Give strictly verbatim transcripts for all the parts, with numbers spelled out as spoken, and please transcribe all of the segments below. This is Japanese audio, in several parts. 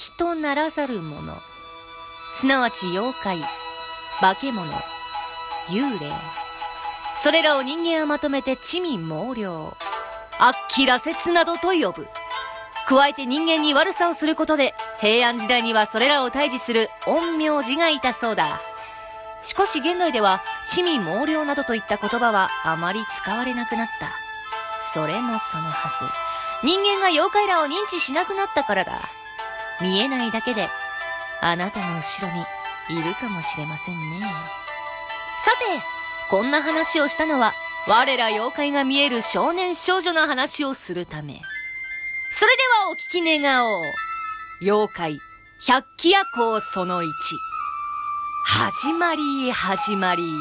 人ならざるもの、すなわち妖怪、化け物、幽霊、それらを人間はまとめて地味猛量、悪鬼羅刹などと呼ぶ。加えて人間に悪さをすることで、平安時代にはそれらを退治する陰陽師がいたそうだ。しかし現代では地味猛量などといった言葉はあまり使われなくなった。それもそのはず、人間が妖怪らを認知しなくなったからだ。見えないだけであなたの後ろにいるかもしれませんね。さて、こんな話をしたのは我ら妖怪が見える少年少女の話をするため。それではお聞き願おう。妖怪百鬼夜行そのいち、始まり始まり。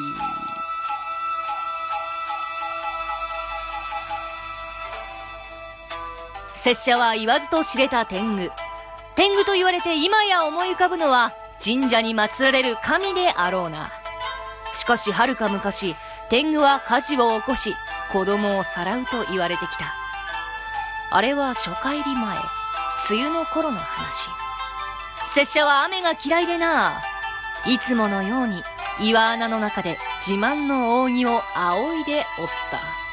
拙者は言わずと知れた天狗。天狗と言われて今や思い浮かぶのは神社に祀られる神であろうな。しかし遥か昔、天狗は火事を起こし子供をさらうと言われてきた。あれは初夏入り前、梅雨の頃の話。拙者は雨が嫌いでな、いつものように岩穴の中で自慢の扇を仰いでおった。